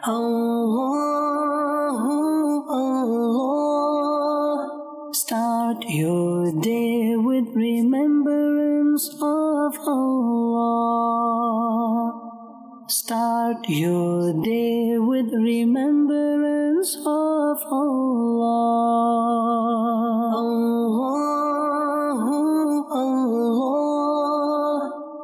Allahu Allah. Start your day with remembrance of Allah. Start your day with remembrance of Allah. Allahu Allah.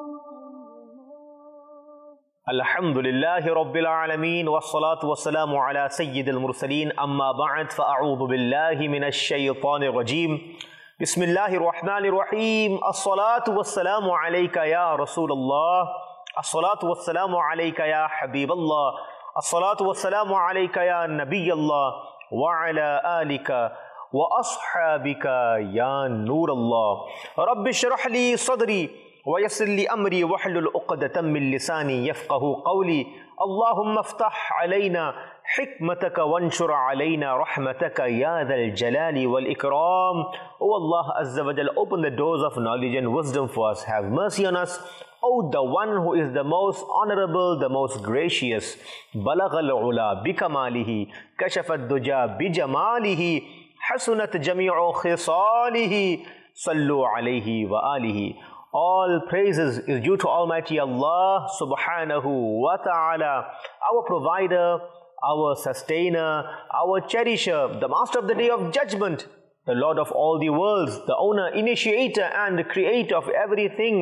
Alhamdulillahi Rabbil Alameen wassalatu wassalamu ala Sayyidil Mursaleen amma ba'd fa'a'udhu billahi minash shaytanir rajeem. Bismillahir Rahmanir Rahim. As-salatu wassalamu alayka ya Rasulullah. As-salatu wassalamu alayka ya Habiballah. As-salatu wassalamu alayka ya Nabiyallah wa ala alika wa ashabika ya Nurallah. Rabbi shrah li sadri وَيَسِّرْ لِي أَمْرِي وَاحْلُلْ عُقْدَةً مِّن لِّسَانِي يَفْقَهُوا قَوْلِي اللهم افتح علينا حكمتك وانشر علينا رحمتك يا ذا الجلال والإكرام. O Allah Azza wa Jal, open the doors of knowledge and wisdom for us. Have mercy on us, O the one who is the most honorable, the most gracious. بلغ العلا بكماله كشف الدجى بجماله حسنت جميع خصاله صلوا عليه وآله. All praises is due to Almighty Allah subhanahu wa ta'ala, our provider, our sustainer, our cherisher, the master of the day of judgment, the Lord of all the worlds, the owner, initiator and creator of everything.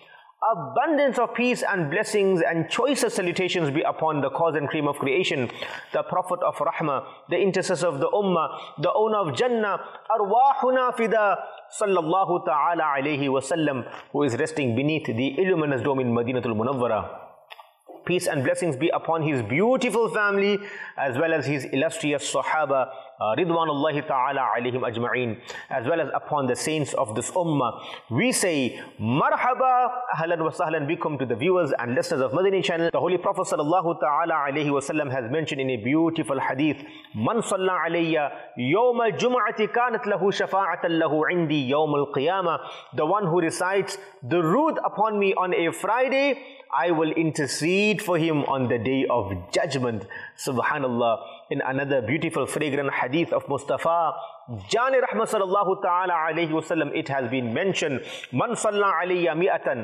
Abundance of peace and blessings and choicest salutations be upon the cause and cream of creation, the Prophet of Rahmah, the intercessor of the Ummah, the owner of Jannah, Arwahuna Fida, sallallahu ta'ala alayhi wasallam, who is resting beneath the illuminous dome in Madinatul Munawwara. Peace and blessings be upon his beautiful family as well as his illustrious Sahaba, Ridwanullahi ta'ala alayhim ajma'een, as well as upon the saints of this ummah. We say, Marhaba, ahlan wa sahlan bikum to the viewers and listeners of Madani channel. The Holy Prophet sallallahu ta'ala alayhi wasallam has mentioned in a beautiful hadith, Man salla alayya yawm al-jum'ati kanat lahu shafa'atan lahu indi yawm al-qiyamah. The one who recites durood upon me on a Friday, I will intercede for him on the day of judgment. Subhanallah. In another beautiful fragrant hadith of Mustafa Jani Rahmat sallallahu ta'ala alayhi wasallam, it has been mentioned, Man salla alayya mi'atan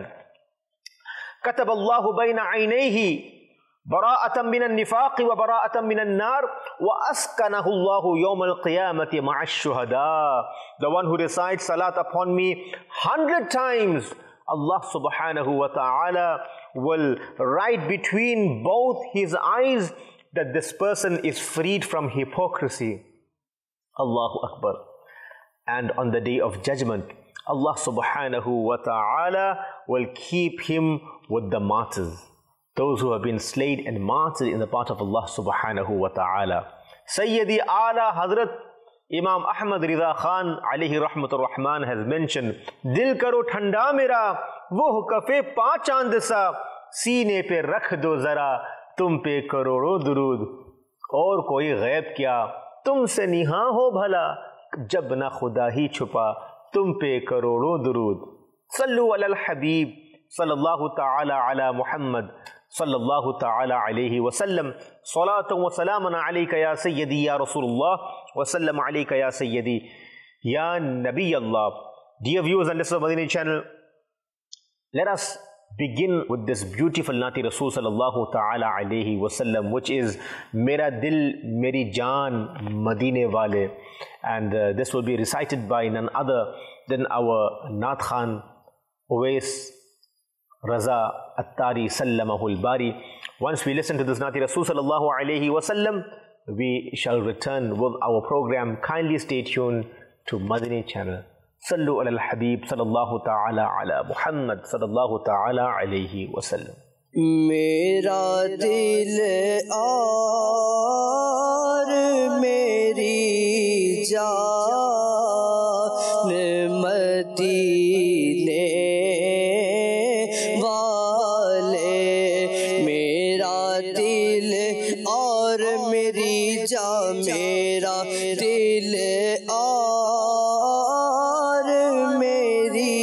kataballahu bayna aynayhi bara'atan minan nifaqi wa bara'atan minan nar wa askanahu Allahu yawm al-qiyamati ma'ash shuhada. The one who recites salat upon me 100 times, Allah subhanahu wa ta'ala will write between both his eyes that this person is freed from hypocrisy. Allahu Akbar. And on the day of judgment, Allah subhanahu wa ta'ala will keep him with the martyrs, those who have been slain and martyred in the path of Allah subhanahu wa ta'ala. Sayyidi Ala Hazrat Imam Ahmad Rida Khan alayhi rahmatur rahman has mentioned, Dil karo thanda mera, woh kafe pa chand sa, سینے پہ رکھ دو ذرا تم پہ کروڑوں درود. اور کوئی غیب کیا تم سے نہاں ہو بھلا، جب نہ خدا ہی چھپا تم پہ کروڑوں درود. صلو علی الحبیب صلی اللہ تعالی علی محمد صلی اللہ تعالی علیہ وسلم. صلاۃ و سلام علیک یا سیدی یا رسول اللہ وسلم علیک یا سیدی یا نبی اللہ. Dear viewers and listeners of Madani channel, let us begin with this beautiful Nati Rasul sallallahu ta'ala alayhi wasallam, which is Mera Dil Meri Jaan Madine Wale, and this will be recited by none other than our Naat Khan Uwais Raza Attari Sallamahul Bari. Once we listen to this Nati Rasul sallallahu alayhi wasallam, we shall return with our program. Kindly stay tuned to Madani channel. صلو علی الحبیب صلی اللہ تعالی علی محمد صلی اللہ تعالی علیہ وسلم. میرا دل اور میری جان مدینے والے، میرا دل اور میری جان، میرا دل اور میری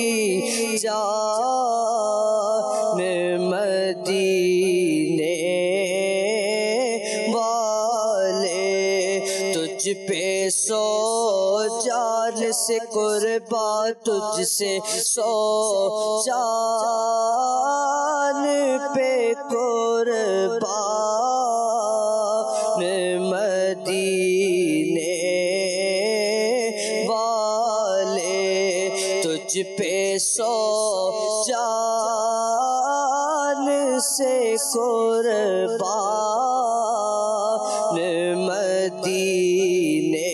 جان مدینے والے. تجھ پہ سو جان سے قربان تجھ سے سو جان پہ قربان مدینے والے تجھ پہ سو جان سے قربان مدینے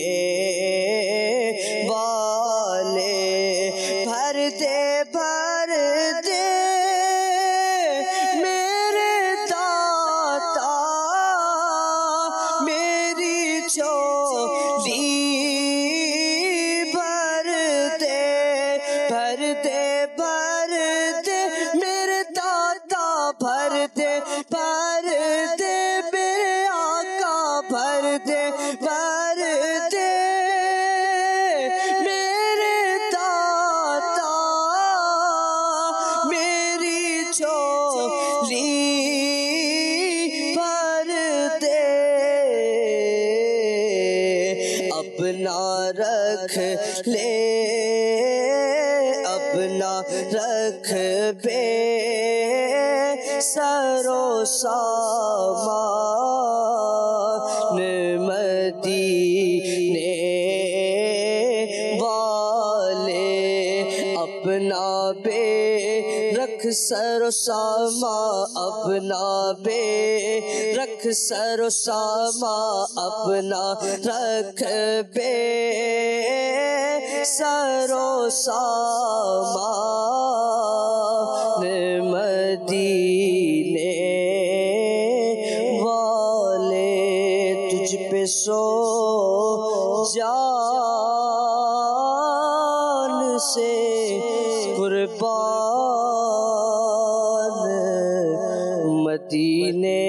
والے بھر دے میرے داتا میری چولی بھر دے میرے داتا بھر دے میرے آقا بھر دے میرے داتا میری چولی بھر دے اپنا رکھ لے اپنا رکھ بے سرو سامان مدینے والے اپنا بے رکھ سرو سامان اپنا بے رکھ سرو سامان اپنا رکھ بے سرو سامان مدینے والے تجھ پہ سو جان سے قربان مدینے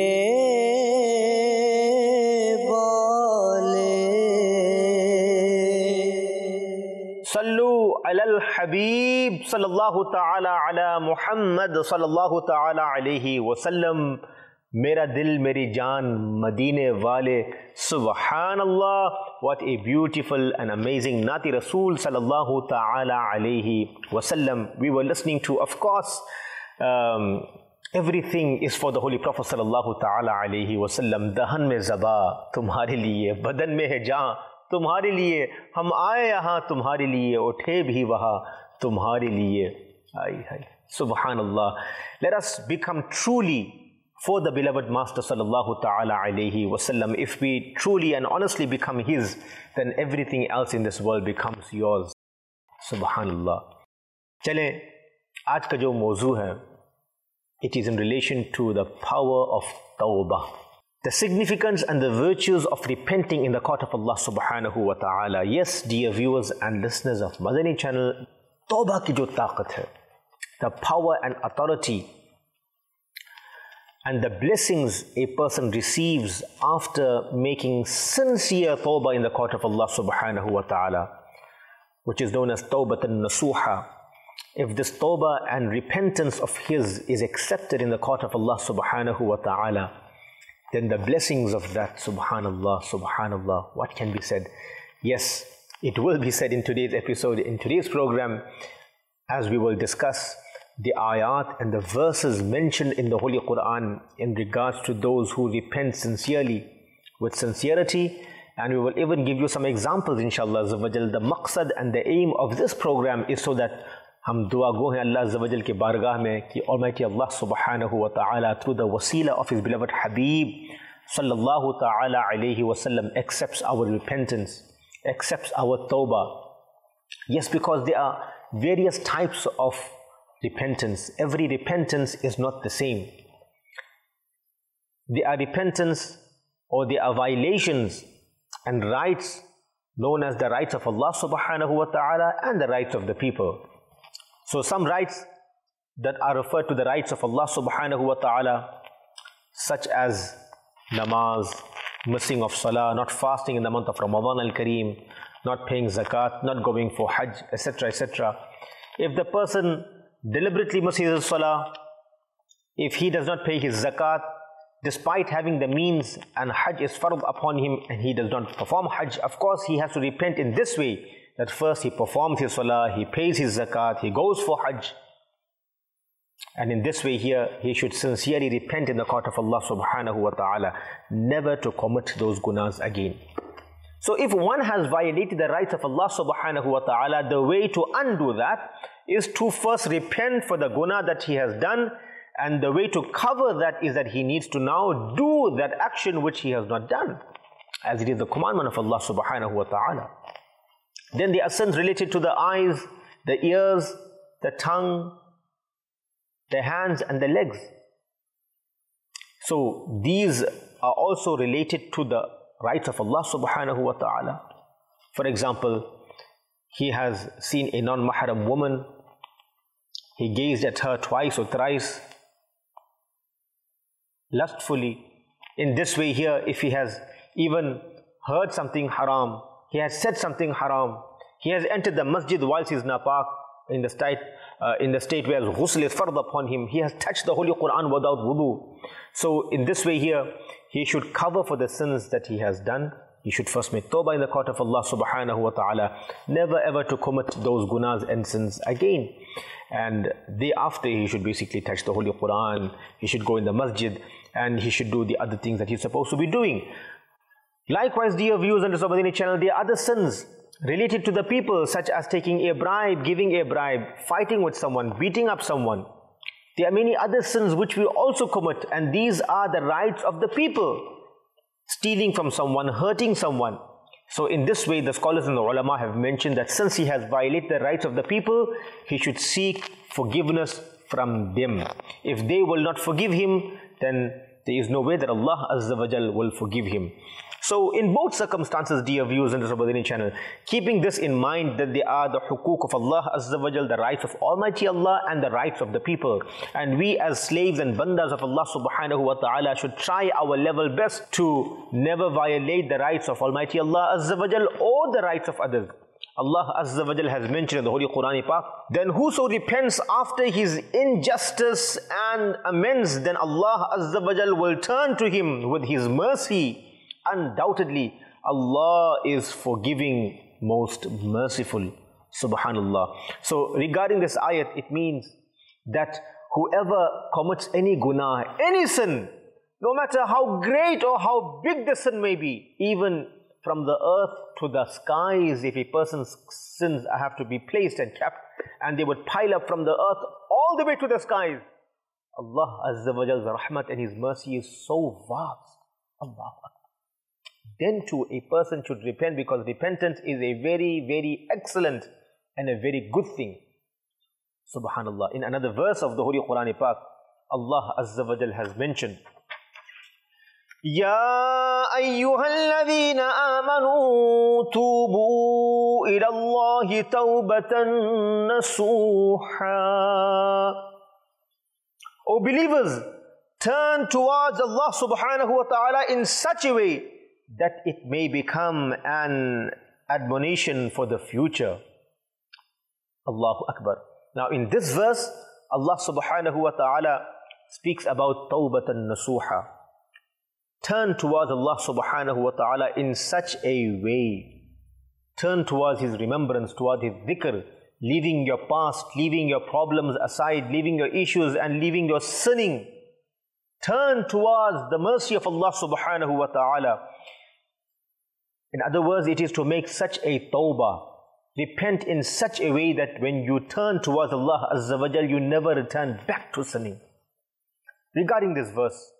صلو علی الحبیب صلی اللہ تعالی علی محمد صلی اللہ تعالی علیہ وسلم. میرا دل میری جان مدینے والے. سبحان اللہ, what a beautiful and amazing Nati Rasool sallallahu ta'ala alayhi wasallam. We were listening to, of course, everything is for the Holy Prophet sallallahu ta'ala alayhi wasallam. Dahan mein zaba tumhare liye, badan mein hai jaan تمہارے لیے, ہم آئے یہاں تمہارے لیے, اٹھے بھی وہاں تمہارے لیے. سبحان اللہ. Let us become truly for the beloved Master sallallahu ta'ala alayhi wasallam. If we truly and honestly become his, then everything else in this world becomes yours. سبحان اللہ. چلیں, آج کا جو موضوع ہے, it is in relation to the power of tawbah. The significance and the virtues of repenting in the court of Allah subhanahu wa ta'ala. Yes, dear viewers and listeners of Madani channel, tawbah ki jo taqat hai, the power and authority and the blessings a person receives after making sincere tawbah in the court of Allah subhanahu wa ta'ala, which is known as tawbatan nasuha. If this tawbah and repentance of his is accepted in the court of Allah subhanahu wa ta'ala, then the blessings of that, subhanallah, subhanallah, what can be said? Yes, it will be said in today's episode, in today's program, as we will discuss the ayat and the verses mentioned in the Holy Quran in regards to those who repent sincerely, with sincerity, and we will even give you some examples, inshallah. The maqsad and the aim of this program is so that ہم دعا گو ہیں اللہ عز و جل کے بارگاہ میں کہ Almighty Allah subhanahu wa ta'ala through the wasila of his beloved Habib sallallahu ta'ala alayhi wa sallam accepts our repentance, accepts our tawbah. Yes, because there are various types of repentance. Every repentance is not the same. There are repentance or there are violations and rights known as the rights of Allah subhanahu wa ta'ala and the rights of the people. So some rights that are referred to the rights of Allah subhanahu wa ta'ala, such as namaz, missing of salah, not fasting in the month of Ramadan al-Kareem, not paying zakat, not going for hajj, etc., etc. If the person deliberately misses his salah, if he does not pay his zakat, despite having the means, and Hajj is fard upon him and he does not perform Hajj, of course he has to repent in this way, that first he performs his salah, he pays his zakat, he goes for Hajj. And in this way here, he should sincerely repent in the court of Allah subhanahu wa ta'ala, never to commit those gunas again. So if one has violated the rights of Allah subhanahu wa ta'ala, the way to undo that is to first repent for the guna that he has done, and the way to cover that is that he needs to now do that action which he has not done, as it is the commandment of Allah subhanahu wa ta'ala. Then there are sins related to the eyes, the ears, the tongue, the hands and the legs. So these are also related to the rights of Allah subhanahu wa ta'ala. For example, he has seen a non-mahram woman, he gazed at her twice or thrice lustfully. In this way here, if he has even heard something haram, he has said something haram, he has entered the masjid whilst he is napak, in the state where ghusl is fard upon him, he has touched the Holy Quran without wudu. So in this way here, he should cover for the sins that he has done. He should first make tawbah in the court of Allah subhanahu wa ta'ala, never ever to commit those gunas and sins again. And thereafter he should basically touch the Holy Quran, he should go in the masjid, and he should do the other things that he's supposed to be doing. Likewise, dear viewers on the Madani channel, there are other sins related to the people, such as taking a bribe, giving a bribe, fighting with someone, beating up someone. There are many other sins which we also commit, and these are the rights of the people. Stealing from someone, hurting someone. So in this way, the scholars and the ulama have mentioned that since he has violated the rights of the people, he should seek forgiveness from them. If they will not forgive him, then there is no way that Allah Azza wa Jal will forgive him. So in both circumstances, dear viewers on the Madani channel, keeping this in mind that they are the hukuk of Allah Azza wa Jal, the rights of Almighty Allah and the rights of the people. And we as slaves and bandas of Allah subhanahu wa ta'ala should try our level best to never violate the rights of Almighty Allah Azza wa Jal or the rights of others. Allah Azza wa Jal has mentioned in the Holy Quran Pak, then whoso repents after his injustice and amends, then Allah Azza wa Jal will turn to him with his mercy. Undoubtedly, Allah is forgiving, most merciful. Subhanallah. So regarding this ayat, it means that whoever commits any guna, any sin, no matter how great or how big the sin may be, even from the earth to the skies, if a person's sins have to be placed and kept, and they would pile up from the earth all the way to the skies, Allah Azza wa Jal's rahmat and His mercy is so vast. Allah. Then too a person should repent, because repentance is a very, very excellent and a very good thing. Subhanallah. In another verse of the Holy Quran Pak, Allah Azza wa Jal has mentioned, Ya ayyuhalladhina amanu tubu ila Allahi tawbatan nasuha. O believers, turn towards Allah subhanahu wa ta'ala in such a way that it may become an admonition for the future. Allahu Akbar. Now in this verse, Allah subhanahu wa ta'ala speaks about tawbatan nasuha. Turn towards Allah subhanahu wa ta'ala in such a way. Turn towards His remembrance, towards His dhikr, leaving your past, leaving your problems aside, leaving your issues and leaving your sinning. Turn towards the mercy of Allah subhanahu wa ta'ala. In other words, it is to make such a tawbah. Repent in such a way that when you turn towards Allah Azza wa Jal, you never return back to sinning. Regarding this verse,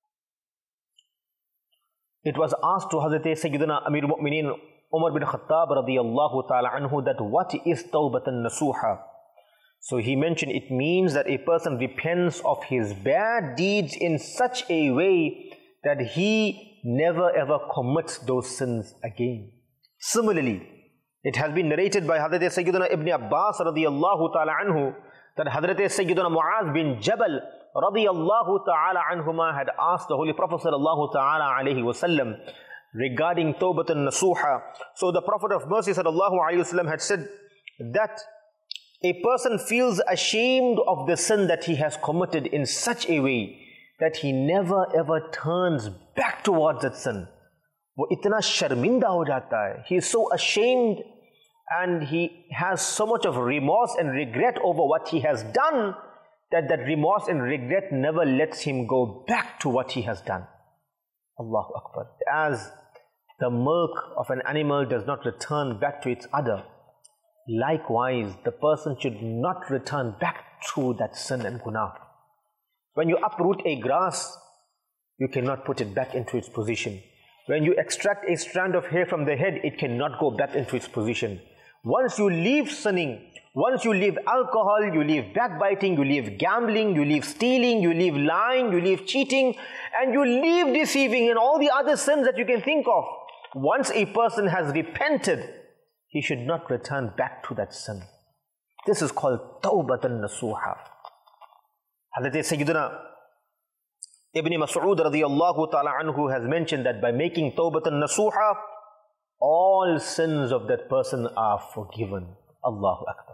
it was asked to Hazrat Sayyidina Amir al-Mu'mineen Umar bin Khattab radiyallahu ta'ala anhu that what is tawbatan nasuha? So he mentioned it means that a person repents of his bad deeds in such a way that he never ever commits those sins again. Similarly, it has been narrated by Hazrat Sayyidina Ibn Abbas radiyallahu ta'ala anhu that Hazrat Sayyidina Mu'adh bin Jabal radiyallahu ta'ala anhuma had asked the Holy Prophet sallallahu ta'ala alayhi wasallam regarding tawbatan nasuha. So the Prophet of Mercy sallallahu alayhi wasallam had said that a person feels ashamed of the sin that he has committed in such a way that he never ever turns back towards that sin. वो इतना शर्मिंदा हो जाता है. He is so ashamed and he has so much of remorse and regret over what he has done that remorse and regret never lets him go back to what he has done. Allahu Akbar. As the milk of an animal does not return back to its udder, likewise the person should not return back to that sin and guna. When you uproot a grass, you cannot put it back into its position. When you extract a strand of hair from the head, it cannot go back into its position. Once you leave sinning, once you leave alcohol, you leave backbiting, you leave gambling, you leave stealing, you leave lying, you leave cheating, and you leave deceiving and all the other sins that you can think of. Once a person has repented, he should not return back to that sin. This is called Tawbatan Nasuha. Hazrat Sayyidina Ibn Mas'ud radiyallahu ta'ala anhu has mentioned that by making Tawbatan Nasuha, all sins of that person are forgiven. Allahu Akbar.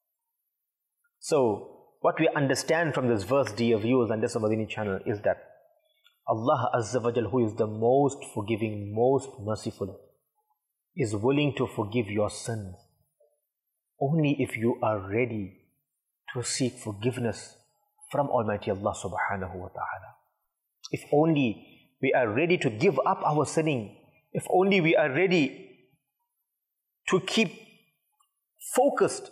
So, what we understand from this verse, dear viewers, on this Madani channel, is that Allah Azza wa Jal, who is the most forgiving, most merciful, is willing to forgive your sins only if you are ready to seek forgiveness from Almighty Allah subhanahu wa ta'ala. If only we are ready to give up our sinning, if only we are ready to keep focused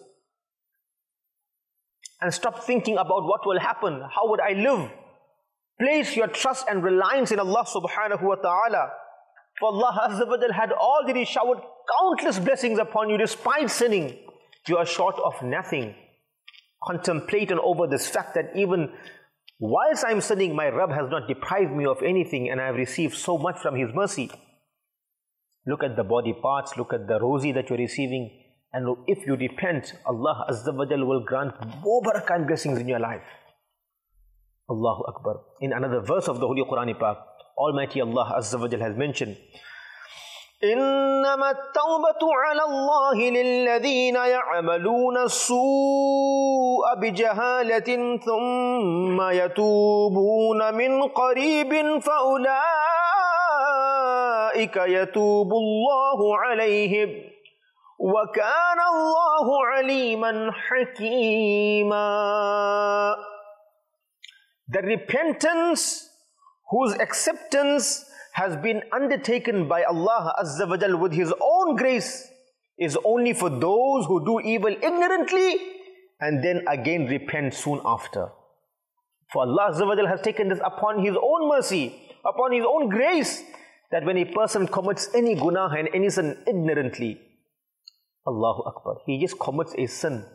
and stop thinking about what will happen, how would I live. Place your trust and reliance in Allah subhanahu wa ta'ala. For Allah Azza wa Jal had already showered countless blessings upon you despite sinning. You are short of nothing. Contemplate over this fact that even whilst I am sinning, my Rabb has not deprived me of anything and I have received so much from His mercy. Look at the body parts, look at the rosy that you are receiving, and if you repent, Allah Azza wa Jal will grant more barakah and blessings in your life. Allahu Akbar. In another verse of the Holy Quran Pak, Almighty Allah Azza wa Jal has mentioned, إنما التوبة على الله للذين يعملون السوء بجهالة ثم يتوبون من قريب فأولئك يتوب الله عليهم وكان الله عليما حكيما. The repentance whose acceptance has been undertaken by Allah Azza wa Jal with His own grace is only for those who do evil ignorantly and then again repent soon after. For Allah Azza wa Jal has taken this upon His own mercy, upon His own grace, that when a person commits any gunah and any sin ignorantly, Allahu Akbar, he just commits a sin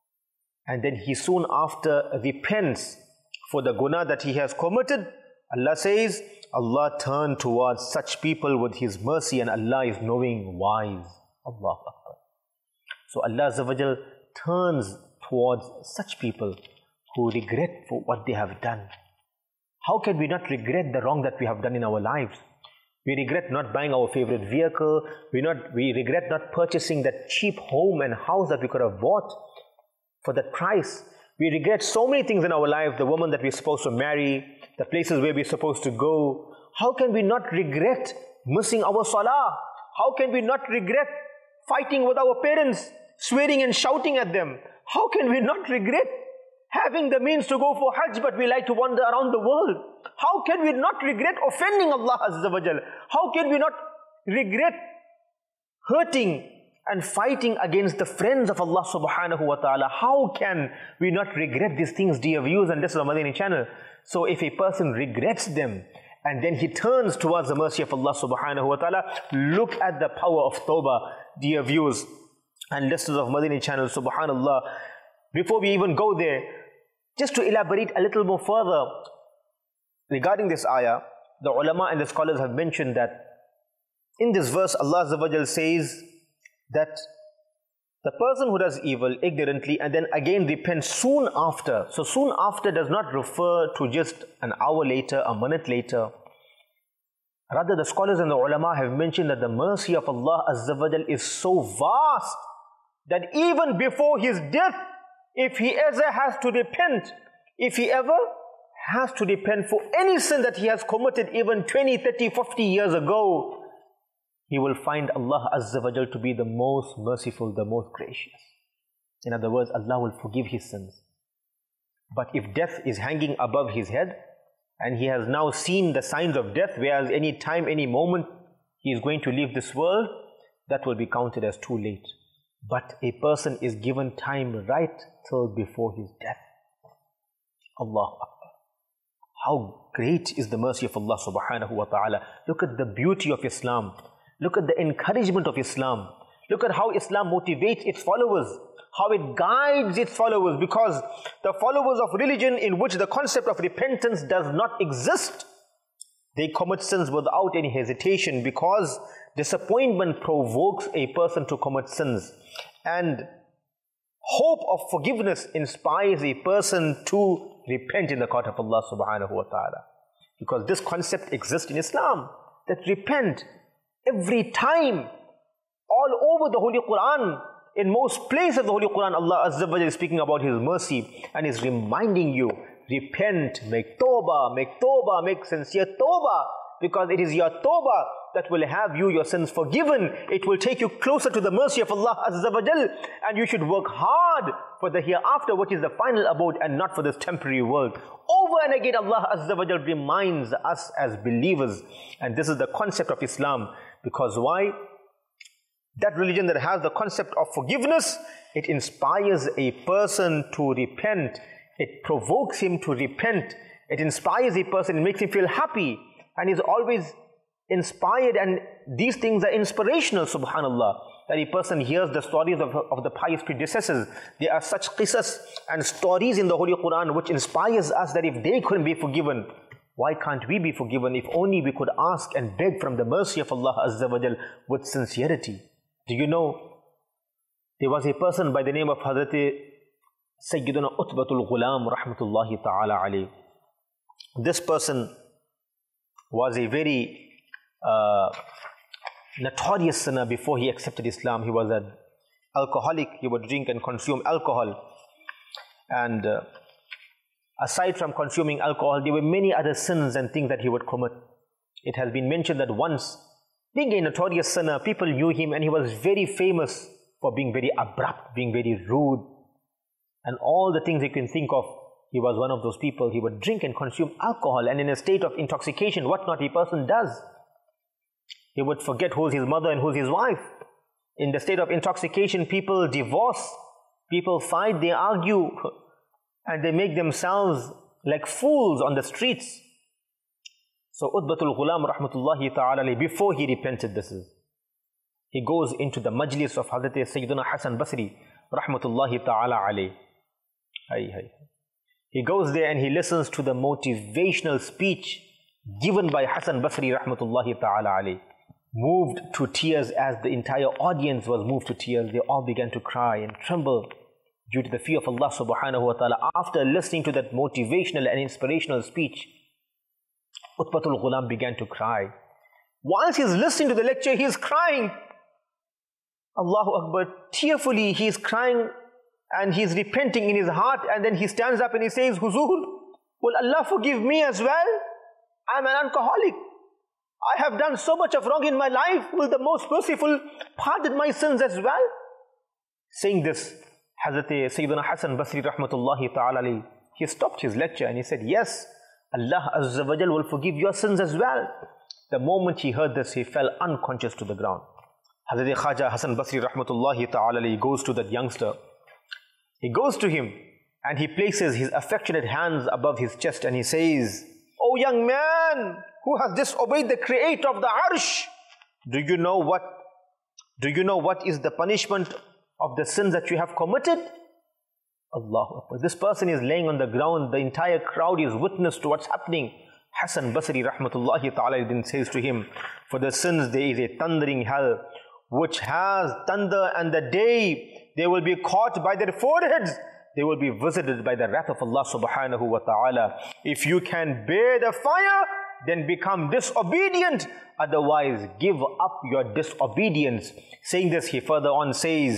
and then he soon after repents for the gunah that he has committed. Allah says, Allah turned towards such people with His mercy and Allah is knowing, wise. Allahu Akbar. So Allah Azza wa Jal turns towards such people who regret for what they have done. How can we not regret the wrong that we have done in our lives? We regret not buying our favorite vehicle. We regret not purchasing that cheap home and house that we could have bought for that price. We regret so many things in our life, the woman that we're supposed to marry, the places where we're supposed to go. How can we not regret missing our salah? How can we not regret fighting with our parents, swearing and shouting at them? How can we not regret having the means to go for Hajj but we like to wander around the world? How can we not regret offending Allah Azza wa Jal? How can we not regret hurting and fighting against the friends of Allah subhanahu wa ta'ala? How can we not regret these things, dear viewers? And this is the Madani channel. So if a person regrets them and then he turns towards the mercy of Allah subhanahu wa ta'ala, look at the power of tawbah, dear viewers and listeners of Madani channel, subhanallah. Before we even go there, just to elaborate a little more further regarding this ayah, the ulama and the scholars have mentioned that in this verse Allah Azza wa Jal says that the person who does evil ignorantly and then again repents soon after. So soon after does not refer to just an hour later, a minute later. Rather, the scholars and the ulama have mentioned that the mercy of Allah Azza wa Jal is so vast that even before his death, if he ever has to repent, if he ever has to repent for any sin that he has committed even 20, 30, 50 years ago, he will find Allah Azza wa Jal to be the most merciful, the most gracious. In other words, Allah will forgive his sins. But if death is hanging above his head, and he has now seen the signs of death, whereas any time, any moment, he is going to leave this world, that will be counted as too late. But a person is given time right till before his death. Allahu Akbar. How great is the mercy of Allah subhanahu wa ta'ala. Look at the beauty of Islam. Look at the encouragement of Islam. Look at how Islam motivates its followers, how it guides its followers, because the followers of religion in which the concept of repentance does not exist, they commit sins without any hesitation, because disappointment provokes a person to commit sins, and hope of forgiveness inspires a person to repent in the court of Allah subhanahu wa ta'ala. Because this concept exists in Islam, that repent every time, all over the Holy Quran. In most places of the Holy Quran, Allah Azza wa Jalla is speaking about His mercy and is reminding you, repent, make tawbah, make sincere tawbah, because it is your tawbah that will have you your sins forgiven. It will take you closer to the mercy of Allah Azza wa Jalla, and you should work hard for the hereafter, which is the final abode, and not for this temporary world. Over and again, Allah Azza wa Jalla reminds us as believers, and this is the concept of Islam. Because why? That religion that has the concept of forgiveness, it inspires a person to repent. It provokes him to repent. It inspires a person, it makes him feel happy, and is always inspired. And these things are inspirational, subhanallah. That a person hears the stories of the pious predecessors. There are such qisas and stories in the Holy Quran which inspires us that if they couldn't be forgiven, why can't we be forgiven? If only we could ask and beg from the mercy of Allah Azza wa Jal with sincerity. Do you know, there was a person by the name of Hazrat Sayyiduna Utbatul Ghulam rahmatullahi ta'ala alayh. This person was a very notorious sinner before he accepted Islam. He was an alcoholic. He would drink and consume alcohol. And aside from consuming alcohol, there were many other sins and things that he would commit. It has been mentioned that once, being a notorious sinner, people knew him, and he was very famous for being very abrupt, being very rude, and all the things you can think of. He was one of those people. He would drink and consume alcohol, and in a state of intoxication, what not a person does. He would forget who's his mother and who's his wife. In the state of intoxication, people divorce, people fight, they argue, and they make themselves like fools on the streets. So Utbatul Ghulam rahmatullahi ta'ala, before he repented, he goes into the majlis of Hazrat Sayyiduna Hasan Basri rahmatullahi ta'ala alayh. He goes there and he listens to the motivational speech given by Hasan Basri rahmatullahi ta'ala alayh. Moved to tears, as the entire audience was moved to tears. They all began to cry and tremble due to the fear of Allah subhanahu wa ta'ala. After listening to that motivational and inspirational speech, Utbatul Ghulam began to cry. Whilst he is listening to the lecture, he is crying. Allahu Akbar, tearfully he is crying, and he is repenting in his heart, and then he stands up and he says, Huzur, will Allah forgive me as well? I am an alcoholic. I have done so much of wrong in my life. Will the most merciful pardon my sins as well? Saying this, Hazrat Sayyidina Hasan Basri rahmatullahi ta'ala, he stopped his lecture and he said, yes, Allah Azza wa Jal will forgive your sins as well. The moment he heard this, he fell unconscious to the ground. Hazrat Khaja Hasan Basri rahmatullahi ta'ala goes to that youngster. He goes to him and he places his affectionate hands above his chest and he says, "O young man who has disobeyed the Creator of the Arsh, do you know what is the punishment of the sins that you have committed?" Allahu Akbar. This person is laying on the ground. The entire crowd is witness to what's happening. Hasan Basri rahmatullahi ta'ala then says to him, "For the sins there is a thundering hell which has thunder, and the day they will be caught by their foreheads, they will be visited by the wrath of Allah subhanahu wa ta'ala. If you can bear the fire, then become disobedient. Otherwise, give up your disobedience." Saying this, he further on says,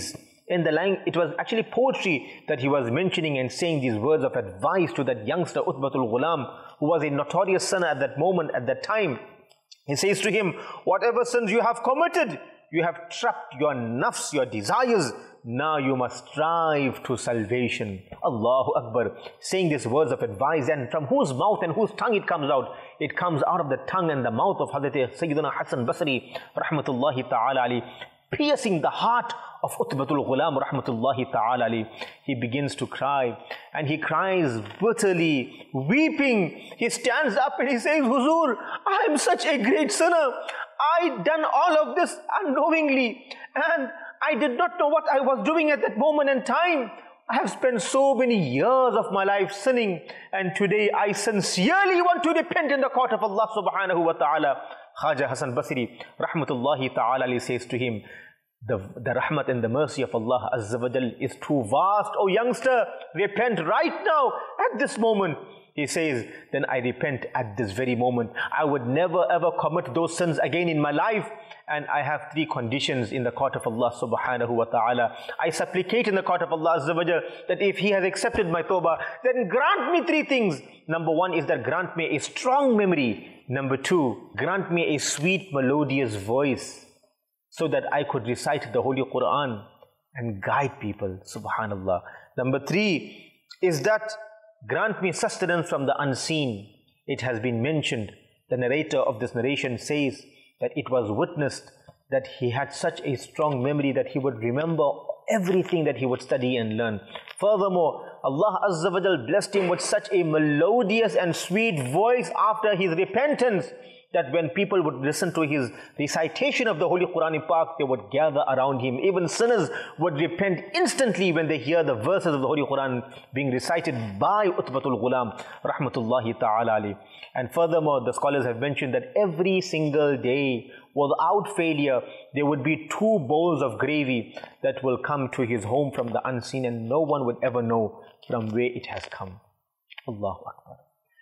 it was actually poetry that he was mentioning and saying these words of advice to that youngster Utbatul Ghulam, who was a notorious sinner at that moment, at that time. He says to him, whatever sins you have committed, you have trapped your nafs, your desires. Now you must strive to salvation. Allahu Akbar. Saying these words of advice, and from whose mouth and whose tongue it comes out? It comes out of the tongue and the mouth of Hazrat Sayyidina Hassan Basri, rahmatullahi ta'ala alayhi, piercing the heart of Utbatul Ghulam, rahmatullahi ta'ala alayhi. He begins to cry, and he cries bitterly, weeping. He stands up and he says, Huzur, I am such a great sinner. I done all of this unknowingly, and I did not know what I was doing at that moment in time. I have spent so many years of my life sinning, and today I sincerely want to repent in the court of Allah subhanahu wa ta'ala. Khaja Hassan Basri, rahmatullahi ta'ala, says to him, the rahmat and the mercy of Allah Azza wa Jal is too vast. Oh youngster, repent right now, at this moment. He says, then I repent at this very moment. I would never ever commit those sins again in my life. And I have 3 conditions in the court of Allah subhanahu wa ta'ala. I supplicate in the court of Allah Azza wa Jal that if He has accepted my tawbah, then grant me 3 things. Number 1 is that grant me a strong memory. Number 2, grant me a sweet melodious voice, so that I could recite the Holy Quran and guide people. Subhanallah. Number 3 is that grant me sustenance from the unseen. It has been mentioned, the narrator of this narration says that it was witnessed that he had such a strong memory that he would remember everything that he would study and learn. Furthermore, Allah Azza wa Jal blessed him with such a melodious and sweet voice after his repentance, that when people would listen to his recitation of the Holy Quran Pak, they would gather around him. Even sinners would repent instantly when they hear the verses of the Holy Quran being recited by Utbatul Ghulam, rahmatullahi ta'ala alayhi. And furthermore, the scholars have mentioned that every single day, without failure, there would be 2 bowls of gravy that will come to his home from the unseen, and no one would ever know from where it has come. Allahu Akbar.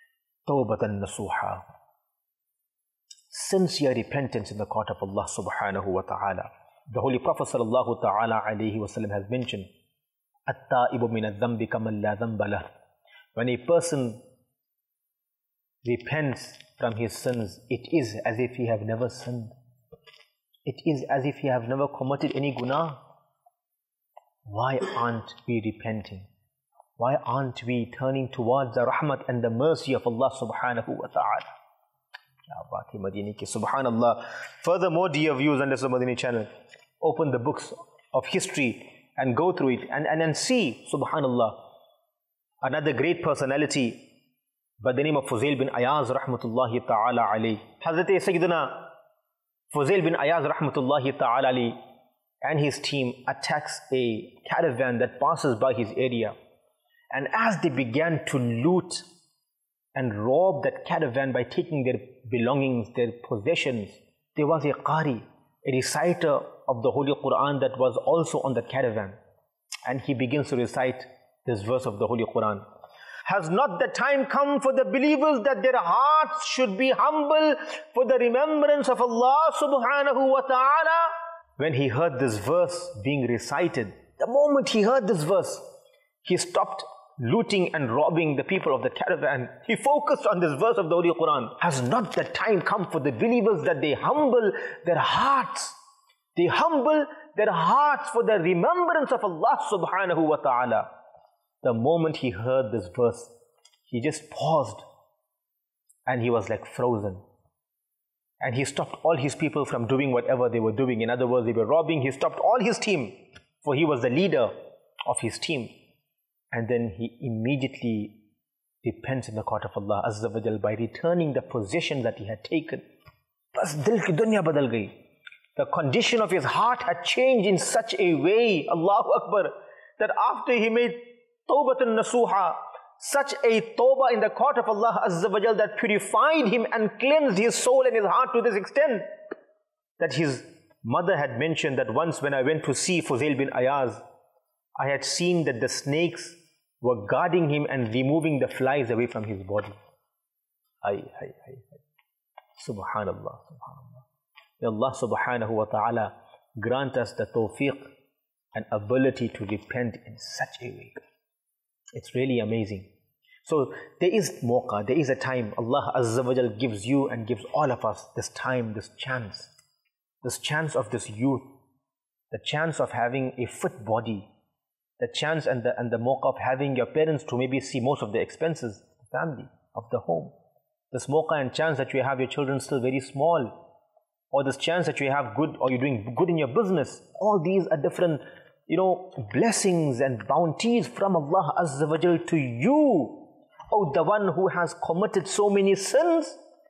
Tawbatan nasuha. Sincere repentance in the court of Allah subhanahu wa ta'ala. The Holy Prophet sallallahu ta'ala alayhi wa sallam has mentioned, At-ta'ibu min al-dhambi kaman la dhamba lah. When a person repents from his sins, it is as if he have never sinned. It is as if he have never committed any guna. Why aren't we repenting? Why aren't we turning towards the rahmat and the mercy of Allah subhanahu wa ta'ala? Subhanallah. Furthermore, dear viewers on the Madini channel, open the books of history and go through it and see, subhanallah, another great personality by the name of Fuzail bin Ayaz rahmatullahi ta'ala alayhi. Hazrat Sayyidina Fuzail bin Ayaz rahmatullahi ta'ala alayhi and his team attacks a caravan that passes by his area. And as they began to loot and rob that caravan by taking their belongings, their possessions, there was a qari, a reciter of the Holy Quran that was also on the caravan. And he begins to recite this verse of the Holy Quran. Has not the time come for the believers that their hearts should be humble for the remembrance of Allah subhanahu wa ta'ala? When he heard this verse being recited, the moment he heard this verse, he stopped looting and robbing the people of the caravan. He focused on this verse of the Holy Quran. Has not the time come for the believers that they humble their hearts? They humble their hearts for the remembrance of Allah subhanahu wa ta'ala. The moment he heard this verse, he just paused and he was like frozen. And he stopped all his people from doing whatever they were doing. In other words, they were robbing. He stopped all his team, for he was the leader of his team. And then he immediately repents in the court of Allah Azza wa Jal by returning the possession that he had taken. Bas dil ki dunya badal gayi. The condition of his heart had changed in such a way, Allahu Akbar, that after he made tawbatan nasuha, such a tawbah in the court of Allah Azza wa Jal that purified him and cleansed his soul and his heart to this extent, that his mother had mentioned that once when I went to see Fuzail bin Ayaz, I had seen that the snakes were guarding him and removing the flies away from his body. Subhanallah, subhanallah. May Allah subhanahu wa ta'ala grant us the tawfiq an ability to repent in such a way. It's really amazing. So there is mawqa, there is a time. Allah Azza wa Jal gives you and gives all of us this time, this chance of this youth, the chance of having a fit body, the chance and the mawqa of having your parents to maybe see most of the expenses, the family, of the home. This mawqa and chance that you have your children still very small, or this chance that you have good, or you're doing good in your business. All these are different, blessings and bounties from Allah Azza wa Jal to you. Oh, the one who has committed so many sins.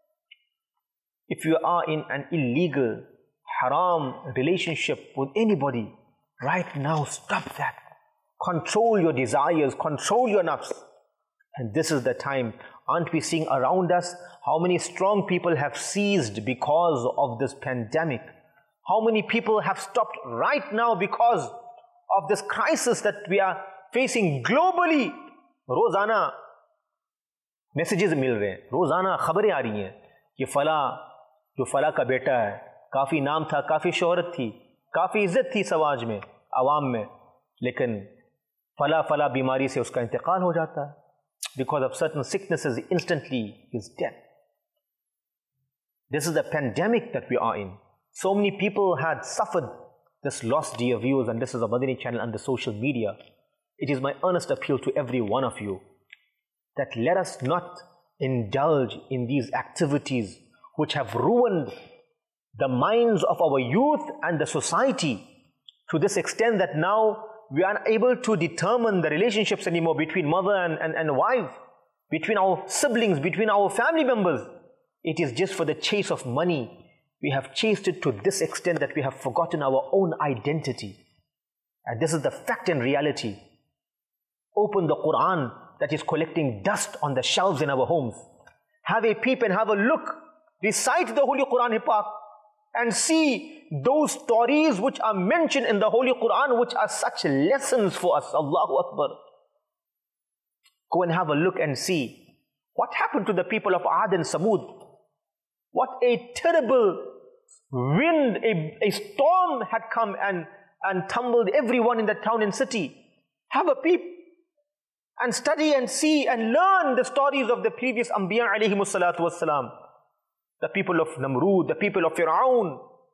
If you are in an illegal, haram relationship with anybody, right now stop that. Control your desires, control your nafs. And this is the time. Aren't we seeing around us how many strong people have ceased because of this pandemic? How many people have stopped right now because of this crisis that we are facing globally? Rozana messages मिल रहे हैं, रोज़ाना ख़बरें आ रही हैं कि जो फ़ला का बेटा है, काफ़ी नाम था, काफ़ी शोहरत थी, काफ़ी इज़्ज़त थी समाज में, आवाम में, लेकिन फ़ला बीमारी से उसका इंतकाल हो जाता है. Because of certain sicknesses, instantly he's dead. This is the pandemic that we are in. So many people had suffered this loss, dear viewers, and this is a Madani channel and the social media. It is my earnest appeal to every one of you that let us not indulge in these activities which have ruined the minds of our youth and the society to this extent that now we are unable to determine the relationships anymore between mother and wife, between our siblings, between our family members. It is just for the chase of money. We have chased it to this extent that we have forgotten our own identity. And this is the fact and reality. Open the Quran that is collecting dust on the shelves in our homes. Have a peep and have a look. Recite the Holy Quran Pak and see those stories which are mentioned in the Holy Quran, which are such lessons for us. Allahu Akbar. Go and have a look and see what happened to the people of Ad and Samud. What a terrible wind, a storm had come and tumbled everyone in the town and city. Have a peep and study and see and learn the stories of the previous Anbiya alayhimus salatu wassalam. The people of Namrud, the people of Fir'aun,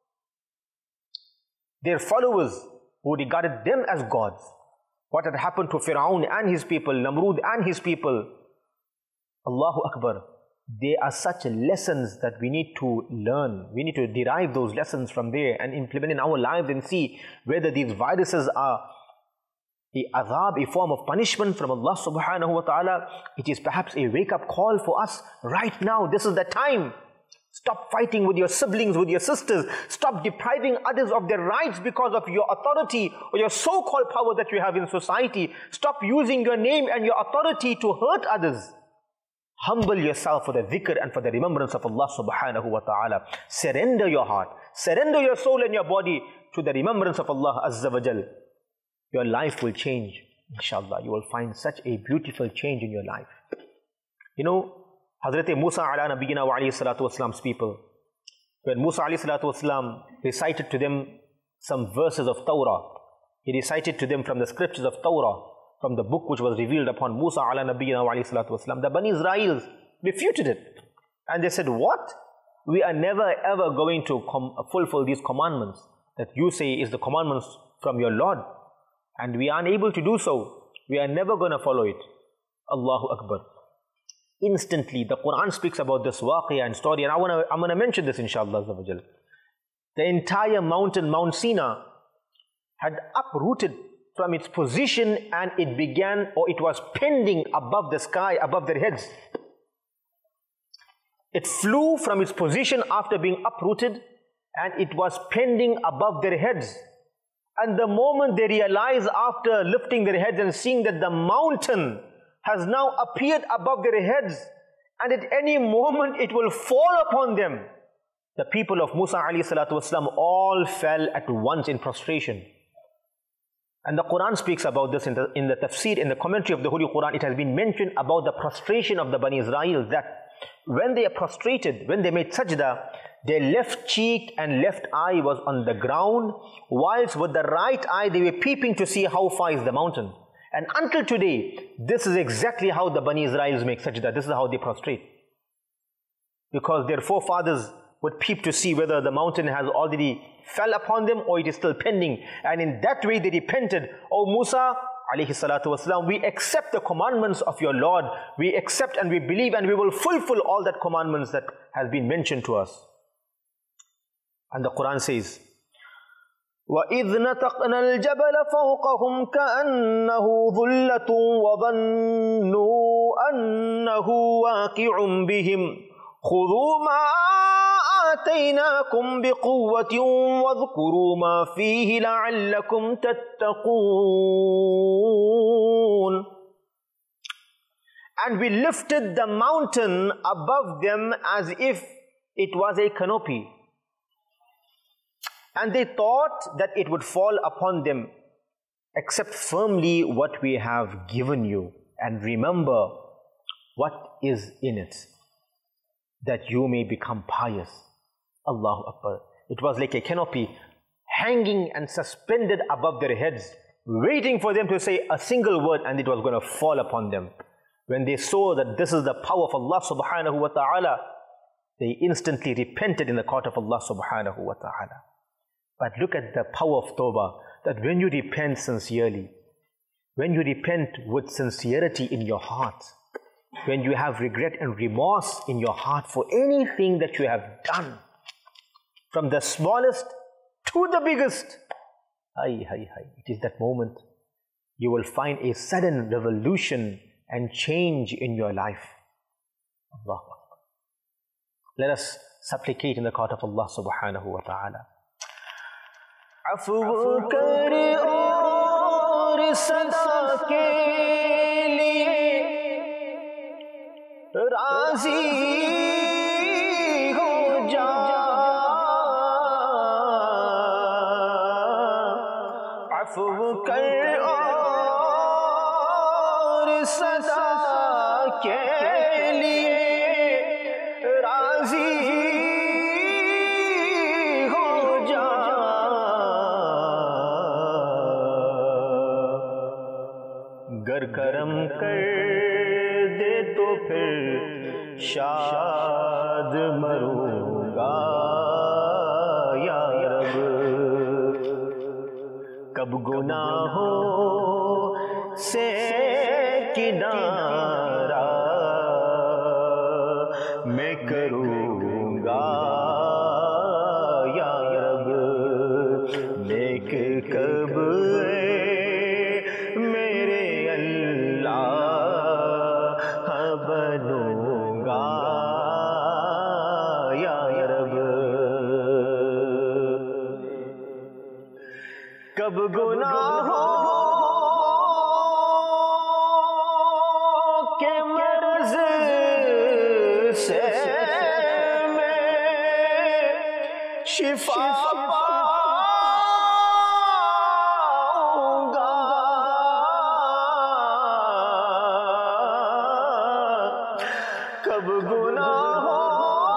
their followers who regarded them as gods. What had happened to Fir'aun and his people, Namrud and his people. Allahu Akbar. There are such lessons that we need to learn. We need to derive those lessons from there and implement in our lives and see whether these viruses are a azab, a form of punishment from Allah subhanahu wa ta'ala. It is perhaps a wake-up call for us right now. This is the time. Stop fighting with your siblings, with your sisters. Stop depriving others of their rights because of your authority or your so-called power that you have in society. Stop using your name and your authority to hurt others. Humble yourself for the dhikr and for the remembrance of Allah subhanahu wa ta'ala. Surrender your heart, surrender your soul and your body to the remembrance of Allah Azza wa Jal. Your life will change, inshallah. You will find such a beautiful change in your life. You know, Hazrat Musa ala nabiyina wa alayhi salatu wasalam's people, when Musa alayhi salatu wasalam recited to them some verses of Torah, he recited to them from the scriptures of Torah, from the book which was revealed upon Musa ala nabiyina wa alayhi salatu wasalam. The Bani Israel refuted it. And they said, what? We are never ever going to fulfill these commandments that you say is the commandments from your Lord. And we are unable to do so. We are never going to follow it. Allahu Akbar. Instantly, the Quran speaks about this waqiyah and story. And I'm going to mention this inshallah. The entire mountain, Mount Sinai, had uprooted from its position and it began, or it was pending above the sky, above their heads. It flew from its position after being uprooted and it was pending above their heads. And the moment they realized after lifting their heads and seeing that the mountain has now appeared above their heads and at any moment it will fall upon them, the people of Musa alayhi salatu wasalam all fell at once in prostration. And the Quran speaks about this in the tafsir, in the commentary of the Holy Quran. It has been mentioned about the prostration of the Bani Israel, that when they are prostrated, when they made sajda, their left cheek and left eye was on the ground, whilst with the right eye they were peeping to see how far is the mountain. And until today, this is exactly how the Bani Israels make sajda. This is how they prostrate. Because their forefathers would peep to see whether the mountain has already fell upon them or it is still pending. And in that way they repented. O Musa, alayhi salatu wasalam, we accept the commandments of your Lord. We accept and we believe and we will fulfill all that commandments that has been mentioned to us. And the Quran says, وَإِذْ نَتَقْنَا الْجَبَلَ فَوْقَهُمْ كَأَنَّهُ ظُلَّةٌ وَظَنُّوا أَنَّهُ وَاقِعٌ بِهِمْ خُذُوا مَا آتَيْنَاكُمْ بِقُوَّةٍ وَاذْكُرُوا مَا فِيهِ لَعَلَّكُمْ تَتَّقُونَ. And we lifted the mountain above them as if it was a canopy. And they thought that it would fall upon them. Accept firmly what we have given you, and remember what is in it, that you may become pious. Allahu Akbar. It was like a canopy hanging and suspended above their heads, waiting for them to say a single word, and it was going to fall upon them. When they saw that this is the power of Allah subhanahu wa ta'ala, they instantly repented in the court of Allah subhanahu wa ta'ala. But look at the power of tawbah, that when you repent sincerely, when you repent with sincerity in your heart, when you have regret and remorse in your heart for anything that you have done, from the smallest to the biggest, it is that moment you will find a sudden revolution and change in your life. Allahu Akbar. Let us supplicate in the court of Allah subhanahu wa ta'ala. عفو کر اور صدا کے لیے راضی ہو جا، عفو کر اور صدا کے لیے راضی کرم کر دے تو پھر شاد مروں گا یا رب، کب گناہوں سے کنارہ میں کروں گا یا رب، نیک کب بنوں گا یا رب، کب گناہوں کے مرض سے میں شفا کب گناہوں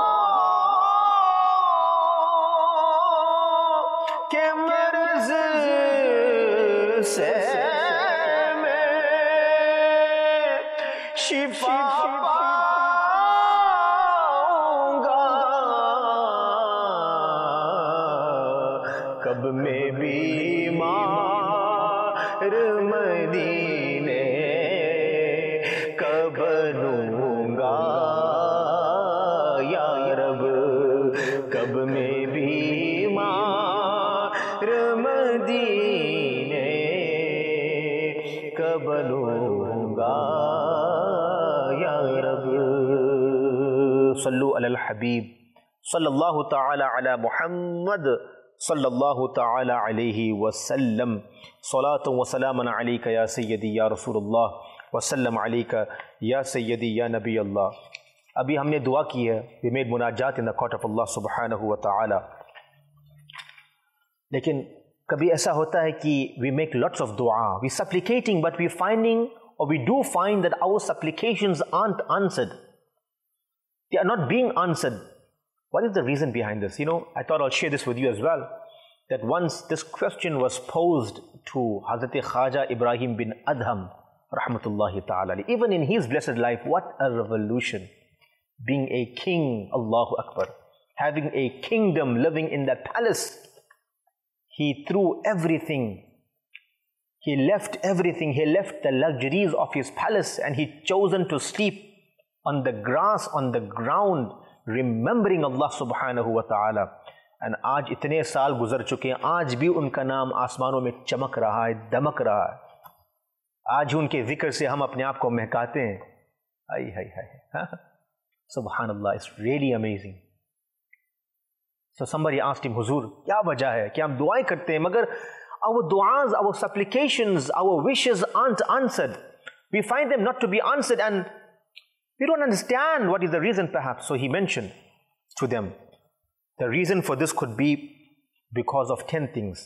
کے مرض سے میں شفا پاؤں گا، کب میں بیمار مدینے کا بنوں گا یا رب، کب میں بیمار مدینے کا بنوں گا یا رب۔ صلو علی الحبیب صلی اللہ تعالی علی محمد صلی اللہ تعالی علیہ وسلم، صلاۃ و سلام علیک یا سیدی یا رسول اللہ وسلم علیک یا سیدی یا نبی اللہ۔ ابھی ہم نے دعا کی ہے، we made مناجات in the court of Allah subhanahu wa ta'ala، لیکن کبھی ایسا ہوتا ہے کہ we make lots of dua, we supplicating but we finding or we do find that our supplications aren't answered, they are not being answered. What is the reason behind this? I thought I'll share this with you as well. That once this question was posed to Hazrat Khaja Ibrahim bin Adham, rahmatullahi ta'ala. Even in his blessed life, what a revolution. Being a king, Allahu Akbar. Having a kingdom, living in that palace. He threw everything. He left everything. He left the luxuries of his palace and he chosen to sleep on the grass, on the ground, remembering Allah subhanahu wa ta'ala. And आज इतने साल गुजर चुके हैं, आज भी उनका नाम आसमानों में चमक रहा है, दमक रहा है. आज उनके जिक्र से हम अपने आप को महकाते हैं. हाय हाय हाय. Subhanallah, it's really amazing. So somebody asked him, Huzur, क्या वजह है कि हम दुआएं करते हैं मगर our du'as, our supplications, our wishes aren't answered. We find them not to be answered and we don't understand what is the reason perhaps. So he mentioned to them, the reason for this could be because of 10 things.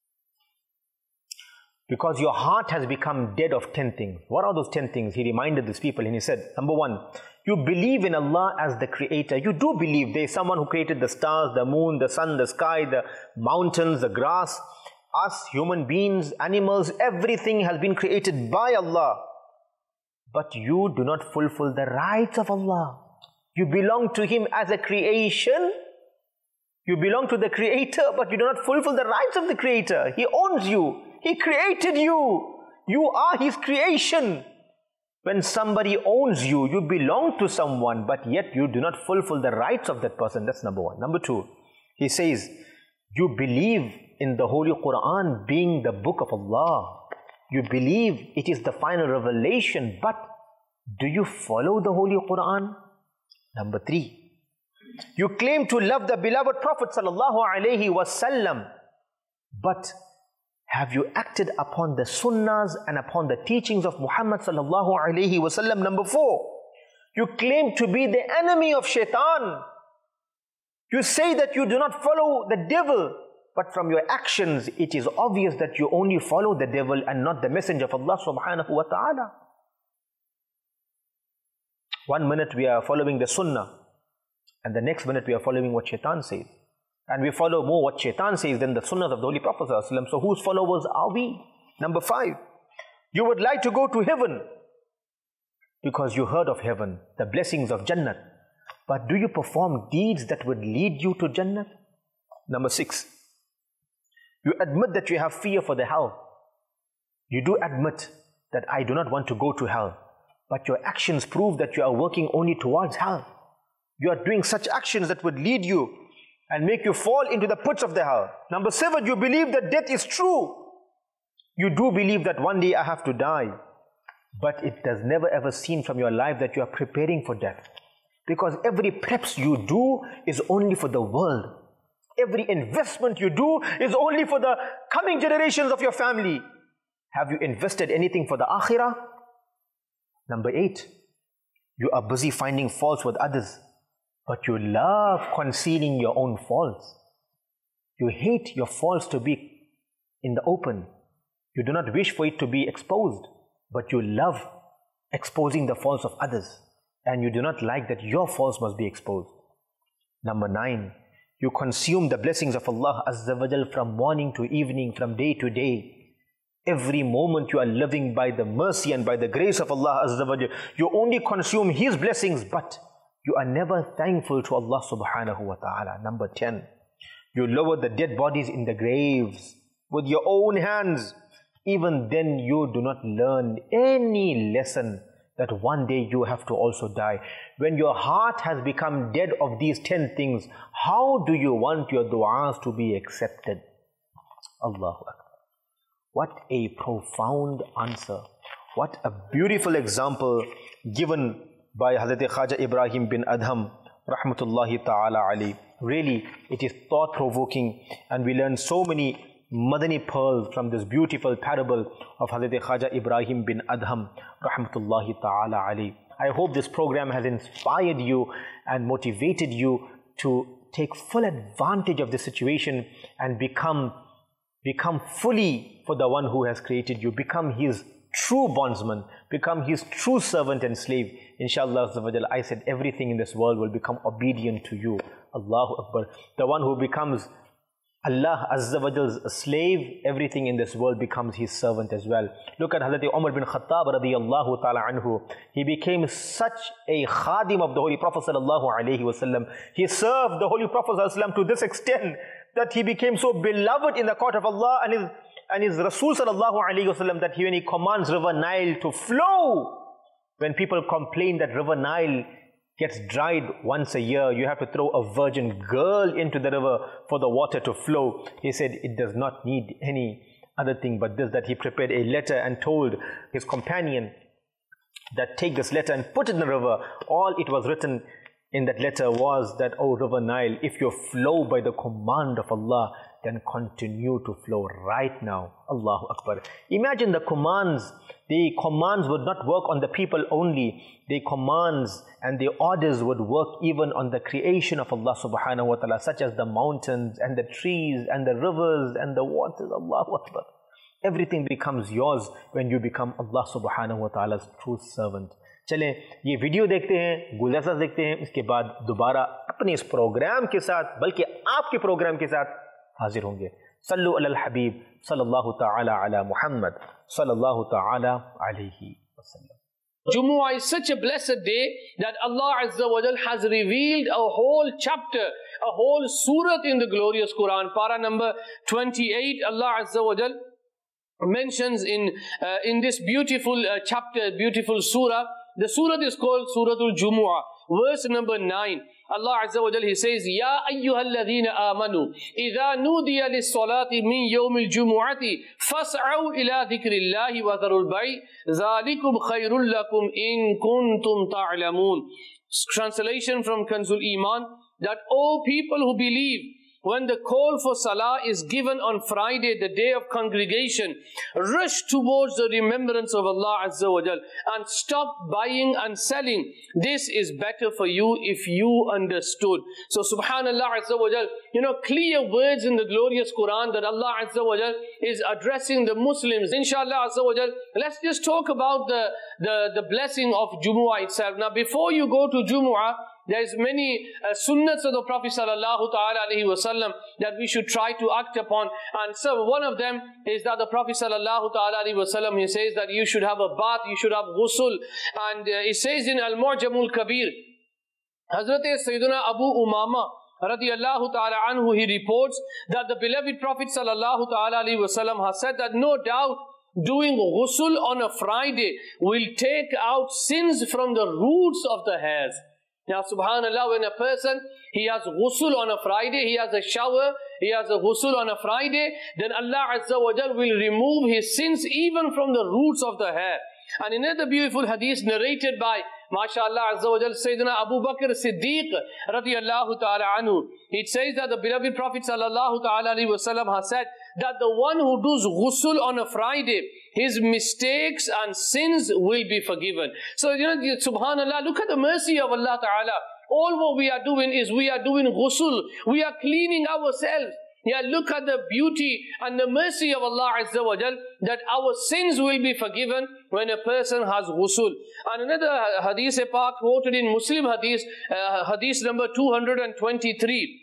Because your heart has become dead of 10 things. What are those 10 things? He reminded these people and he said, number one, you believe in Allah as the creator. You do believe there is someone who created the stars, the moon, the sun, the sky, the mountains, the grass, us, human beings, animals, everything has been created by Allah. But you do not fulfill the rights of Allah. You belong to Him as a creation. You belong to the Creator, but you do not fulfill the rights of the Creator. He owns you. He created you. You are His creation. When somebody owns you, you belong to someone, but yet you do not fulfill the rights of that person. That's number one. Number two, he says, you believe in the Holy Quran being the book of Allah. You believe it is the final revelation, but do you follow the Holy Quran? Number three, you claim to love the beloved Prophet sallallahu alaihi wasallam, but have you acted upon the sunnahs and upon the teachings of Muhammad sallallahu alaihi wasallam? Number four, you claim to be the enemy of shaitan. You say that you do not follow the devil, but from your actions it is obvious that you only follow the devil and not the messenger of Allah subhanahu wa ta'ala. 1 minute we are following the sunnah and the next minute we are following what shaitan says. And we follow more what shaitan says than the sunnah of the Holy Prophet sallallahu alaihi wasallam. So whose followers are we? Number five, you would like to go to heaven because you heard of heaven, the blessings of Jannah. But do you perform deeds that would lead you to Jannah? Number six, you admit that you have fear for the hell. You do admit that I do not want to go to hell. But your actions prove that you are working only towards hell. You are doing such actions that would lead you and make you fall into the pits of the hell. Number seven, you believe that death is true. You do believe that one day I have to die. But it does never ever seem from your life that you are preparing for death. Because every preps you do is only for the world. Every investment you do is only for the coming generations of your family. Have you invested anything for the akhirah? Number eight, you are busy finding faults with others, but you love concealing your own faults. You hate your faults to be in the open. You do not wish for it to be exposed, but you love exposing the faults of others, and you do not like that your faults must be exposed. Number nine, you consume the blessings of Allah Azza wa Jal from morning to evening, from day to day. Every moment you are living by the mercy and by the grace of Allah Azza wa Jal. You only consume His blessings, but you are never thankful to Allah subhanahu wa ta'ala. Number 10, you lower the dead bodies in the graves with your own hands. Even then you do not learn any lesson that one day you have to also die. When your heart has become dead of these 10 things, how do you want your du'as to be accepted? Allahu Akbar. What a profound answer. What a beautiful example given by Hazrat Khaja Ibrahim bin Adham, rahmatullahi ta'ala alayhi. Really, it is thought-provoking and we learn so many Madani pearls from this beautiful parable of Hazrat Khaja Ibrahim bin Adham, rahmatullahi ta'ala alayhi. I hope this program has inspired you and motivated you to take full advantage of the situation and become fully for the one who has created you. Become His true bondsman, become his true servant and slave. Inshallah, I said everything in this world will become obedient to you. Allahu Akbar. The one who becomes Allah Azza wa Jal's slave, everything in this world becomes his servant as well. Look at Hazrat Umar bin Khattab radiyallahu ta'ala anhu. He became such a khadim of the Holy Prophet sallallahu alayhi wasallam. He served the Holy Prophet sallallahu alayhi wasallam to this extent that he became so beloved in the court of Allah and his Rasul sallallahu alayhi wasallam, that when he commands River Nile to flow, when people complain that River Nile gets dried once a year, you have to throw a virgin girl into the river for the water to flow. He said it does not need any other thing but this, that he prepared a letter and told his companion that take this letter and put it in the river. All it was written in that letter was that, O River Nile, if you flow by the command of Allah, then continue to flow right now. Allahu Akbar. Imagine the commands. The commands would not work on the people only. The commands and the orders would work even on the creation of Allah subhanahu wa ta'ala, such as the mountains and the trees and the rivers and the waters. Allahu Akbar. Everything becomes yours when you become Allah subhanahu wa ta'ala's true servant. चलें ये video देखते हैं, गुलदस्ता देखते हैं, इसके बाद दोबारा अपने इस प्रोग्राम के साथ, बल्कि आपके प्रोग्राम के साथ हाजिर होंगे. सल्लु अलल हबीब सल्लल्लाहु ताला अला मुहम्मद सल्लल्लाहु ताला अलैहि वसल्लम. Jumu'ah is such a blessed day that Allah Azza wa Jal has revealed a whole chapter, a whole surah in the glorious Quran. Para number 28, Allah Azza wa Jal mentions in this beautiful chapter, beautiful surah. The surah is called Suratul Jumu'ah. Verse number 9. Allah Azza wa Jal, He says, Ya ayyuhalladhina amanu, idha nudiya lis-salati min yawmil jumu'ati, fas'aw ila dhikrillahi wa dharul bay', dhalikum khayrul lakum in kuntum ta'lamun. Translation from Kanzul Iman, that all people who believe, when the call for salah is given on Friday, the day of congregation, rush towards the remembrance of Allah Azza wa Jal and stop buying and selling. This is better for you if you understood. So subhanallah Azza wa Jal, clear words in the glorious Quran that Allah Azza wa Jal is addressing the Muslims. Inshallah Azza wa Jal, let's just talk about the blessing of Jumu'ah itself. Now before you go to Jumu'ah, there's many sunnats of the Prophet sallallahu ta'ala alaihi wasallam that we should try to act upon. And so one of them is that the Prophet sallallahu ta'ala alaihi wasallam, he says that you should have a bath, you should have ghusl. And he says in Al-Mu'jamul Kabir, Hazrat Sayyidina Abu Umama radiyallahu ta'ala anhu, he reports that the beloved Prophet sallallahu ta'ala alaihi wasallam has said that no doubt doing ghusl on a Friday will take out sins from the roots of the hairs. Now subhanallah, when a person, he has ghusl on a Friday, he has a shower, he has a ghusl on a Friday, then Allah Azza wa Jal will remove his sins even from the roots of the hair. And another beautiful hadith narrated by, mashallah Azza wa Jal, Sayyidina Abu Bakr Siddiq radiyallahu ta'ala anhu. It says that the beloved Prophet sallallahu ta'ala alayhi wa sallam has said that the one who does ghusl on a Friday, his mistakes and sins will be forgiven. So, subhanallah, look at the mercy of Allah ta'ala. All what we are doing is we are doing ghusl. We are cleaning ourselves. Yeah, look at the beauty and the mercy of Allah Azza wa Jal, that our sins will be forgiven when a person has ghusl. And another hadith part quoted in Muslim hadith, hadith number 223.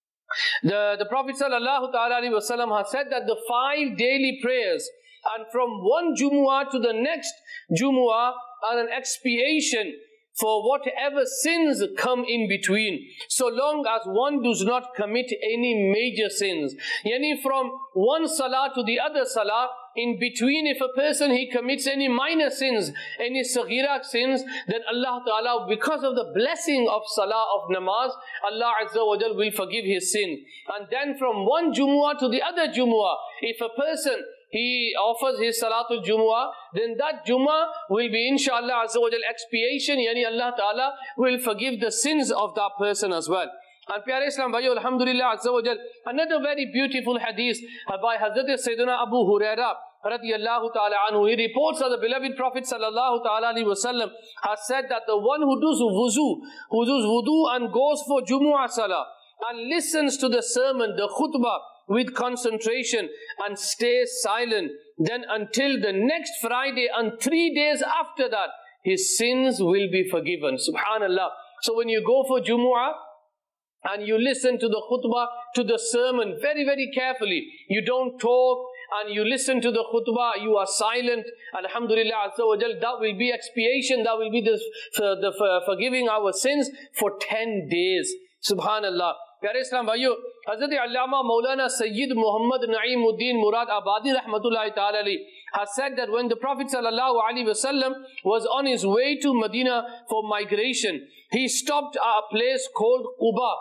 The Prophet sallallahu ta'ala alaihi wasallam has said that the 5 daily prayers, and from one Jumu'ah to the next Jumu'ah, are an expiation for whatever sins come in between, so long as one does not commit any major sins. Yani from one salah to the other salah, in between, if a person, he commits any minor sins, any saghira sins, then Allah Ta'ala, because of the blessing of salah, of namaz, Allah Azza wa Jal will forgive his sin. And then from one Jumu'ah to the other Jumu'ah, if a person, he offers his Salatul Jumu'ah, then that Jumu'ah will be inshallah Azza wa Jal expiation, yani Allah Ta'ala will forgive the sins of that person as well. And Pyare Islam Bhaiyo, Alhamdulillah Azza wa Jal, another very beautiful hadith by Hazrat Sayyidina Abu Huraira radiyallahu ta'ala anhu. He reports that the beloved Prophet sallallahu ta'ala alaihi wasallam has said that the one who does wudu and goes for Jumu'ah Salah and listens to the sermon, the khutbah, with concentration and stay silent. Then until the next Friday and 3 days after that, his sins will be forgiven. Subhanallah. So when you go for Jumu'ah and you listen to the khutbah, to the sermon very, very carefully, you don't talk and you listen to the khutbah, you are silent, Alhamdulillah Azza wa Jal, that will be expiation, that will be the forgiving our sins for 10 days. Subhanallah. Pyare Islam Bhaiyo, Hazrat Allama Maulana Sayyid Muhammad Naeemuddin Murad Abadi Rahmatullahi Ta'ala has said that when the Prophet Sallallahu Alaihi Wasallam was on his way to Medina for migration, he stopped at a place called Quba.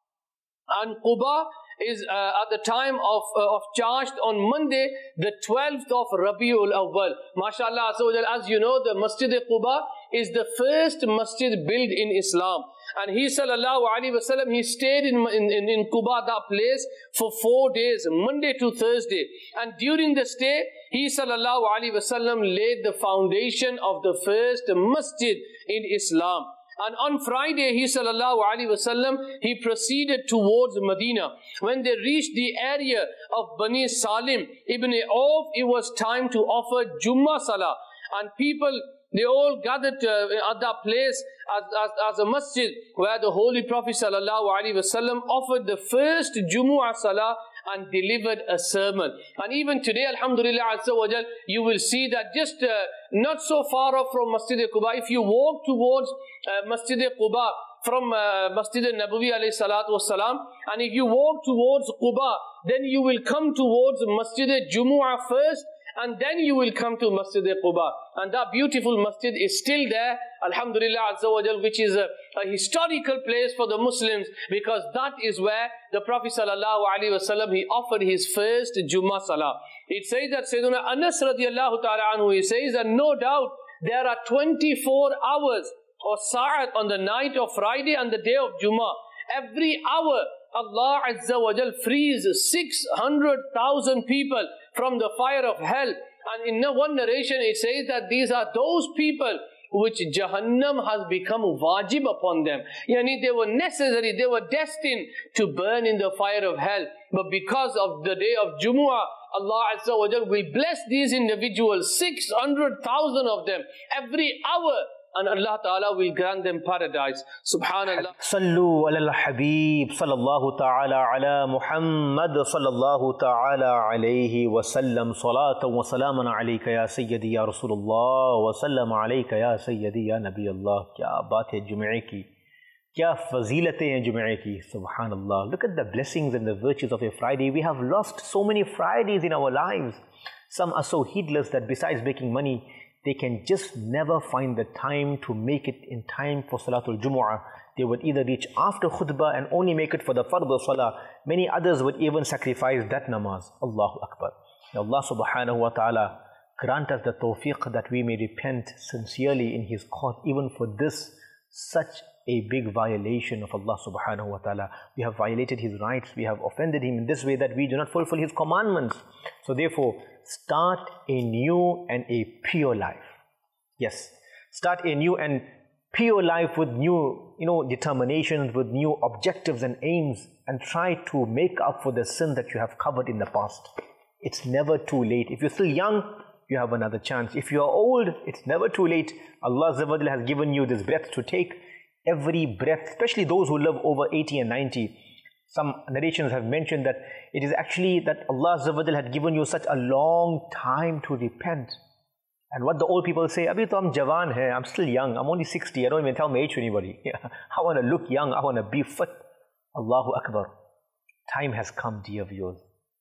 And Quba is at the time of charged on Monday, the 12th of Rabiul Awwal. MashaAllah, as you know, the Masjid Quba is the first masjid built in Islam. And he Sallallahu Alaihi Wasallam, he stayed in Quba, that place, for 4 days, Monday to Thursday. And during the stay, he Sallallahu Alaihi Wasallam laid the foundation of the first masjid in Islam. And on Friday, he Sallallahu Alaihi Wasallam, he proceeded towards Medina. When they reached the area of Bani Salim ibn Auf, it was time to offer Jummah Salah. And people, they all gathered at that place as a masjid where the Holy Prophet Sallallahu Alaihi Wasallam offered the first Jumu'ah Salah and delivered a sermon. And even today, Alhamdulillah Azza wa Jal, you will see that just not so far off from Masjid Quba, if you walk towards Masjid Quba from Masjid Nabawi alayhi salatu wassalam, and if you walk towards Quba, then you will come towards Masjid Jumu'ah first, and then you will come to Masjid Quba. And that beautiful masjid is still there, Alhamdulillah Azza wa Jal, which is a historical place for the Muslims, because that is where the Prophet Sallallahu Alaihi Wasallam, he offered his first Jummah Salah. It says that Sayyidina Anas radiallahu ta'ala anhu, he says that no doubt there are 24 hours or sa'at on the night of Friday and the day of Jummah. Every hour, Allah Azza wa Jal frees 600,000 people from the fire of hell. And in one narration it says that these are those people which Jahannam has become wajib upon them. Yani they were necessary, they were destined to burn in the fire of hell. But because of the day of Jumu'ah, Allah Azza wa Jal will bless these individuals, 600,000 of them, every hour. And Allah Ta'ala will grant them paradise. Subhanallah. Sallu ala al-Habib sallallahu ta'ala ala Muhammad sallallahu ta'ala alayhi wa sallam. Salatan wa salaman alayka ya Sayyidi ya Rasulullah wa sallam alayka ya Sayyidi ya Nabi Allah. Kya baat hai Jum'e ki. Kya fazilatein hai Jum'e ki. Subhanallah. Look at the blessings and the virtues of a Friday. We have lost so many Fridays in our lives. Some are so heedless that besides making money, they can just never find the time to make it in time for Salatul Jumu'ah. They would either reach after khutbah and only make it for the fardhu salah. Many others would even sacrifice that namaz. Allahu Akbar. May Allah subhanahu wa ta'ala grant us the tawfiq that we may repent sincerely in His court, even for this such a big violation of Allah subhanahu wa ta'ala. We have violated His rights. We have offended Him in this way that we do not fulfill His commandments. So therefore, start a new and a pure life. Yes, start a new and pure life with new, determinations, with new objectives and aims, and try to make up for the sin that you have covered in the past. It's never too late. If you're still young, you have another chance. If you are old, it's never too late. Allah Azza wa Jalla has given you this breath to take. Every breath, especially those who live over 80 and 90, some narrations have mentioned that it is actually that Allah Azza wa Jalla had given you such a long time to repent. And what the old people say, Abhi to hum jawan hai, I'm still young, I'm only 60, I don't even tell my age to anybody. I want to look young, I want to be fit. Allahu Akbar. Time has come, dear viewers.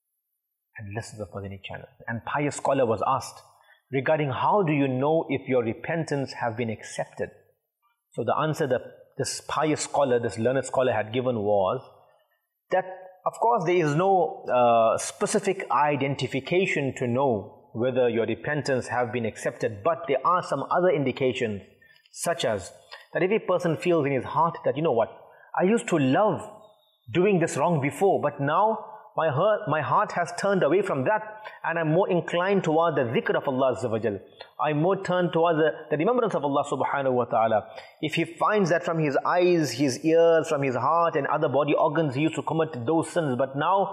And listen to the Madani channel. And pious scholar was asked regarding how do you know if your repentance have been accepted. So the answer that this pious scholar, this learned scholar had given was that, of course, there is no specific identification to know whether your repentance have been accepted, but there are some other indications, such as that if a person feels in his heart that, you know what, I used to love doing this wrong before, but now my heart has turned away from that, and I'm more inclined toward the dhikr of Allah Azza wa Jal. I'm more turned towards the remembrance of Allah subhanahu wa ta'ala. If he finds that from his eyes, his ears, from his heart and other body organs, he used to commit those sins, but now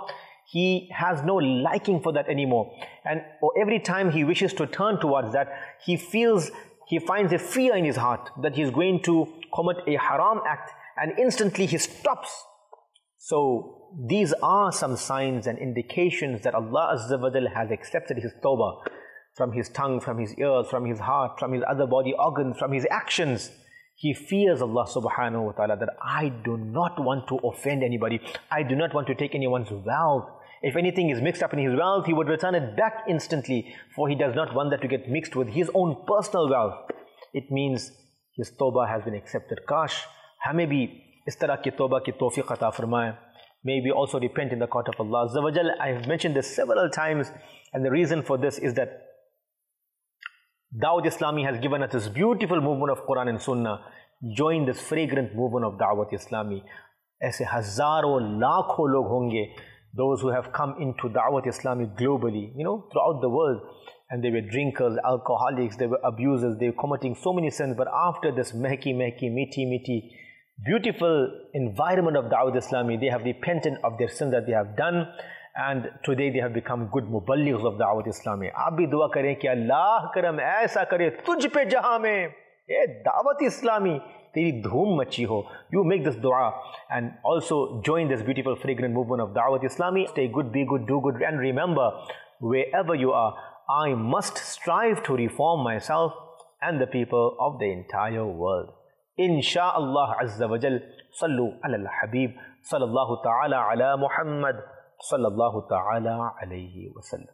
he has no liking for that anymore. And every time he wishes to turn towards that, he finds a fear in his heart that he is going to commit a haram act, and instantly he stops. So these are some signs and indications that Allah Azza wa Jal has accepted his tawbah from his tongue, from his ears, from his heart, from his other body organs, from his actions. He fears Allah subhanahu wa ta'ala that I do not want to offend anybody. I do not want to take anyone's wealth. If anything is mixed up in his wealth, he would return it back instantly, for he does not want that to get mixed with his own personal wealth. It means his tawbah has been accepted. Kash, hame bhi is tarah ki tawbah ki tawfiq ata farmaye. May we also repent in the court of Allah Azza wa Jal. I have mentioned this several times, and the reason for this is that Dawat Islami has given us this beautiful movement of Quran and Sunnah. Join this fragrant movement of Dawat Islami. Aise hazaron, lakho log honge, those who have come into Dawat Islami globally, throughout the world. And they were drinkers, alcoholics, they were abusers, they were committing so many sins. But after this miti, beautiful environment of Dawat Islami, they have repented of their sins that they have done. And today they have become good muballighs of Dawat Islami. Aap bhi dua kare ki Allah karam aisa kare tujh pe jahan mein. Dawat Islami, teri dhoom machi ho. You make this dua and also join this beautiful fragrant movement of Dawat Islami. Stay good, be good, do good, and remember, wherever you are, I must strive to reform myself and the people of the entire world. Insha'Allah Azza wa Jal, sallu ala al-Habib, sallallahu ta'ala ala Muhammad, sallallahu ta'ala alayhi wa sallam.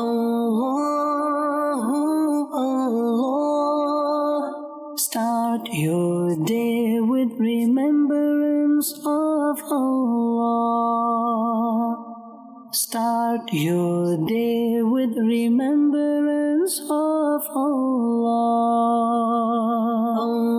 Allah, start your day with remembrance of Allah. Start your day with remembrance of Allah.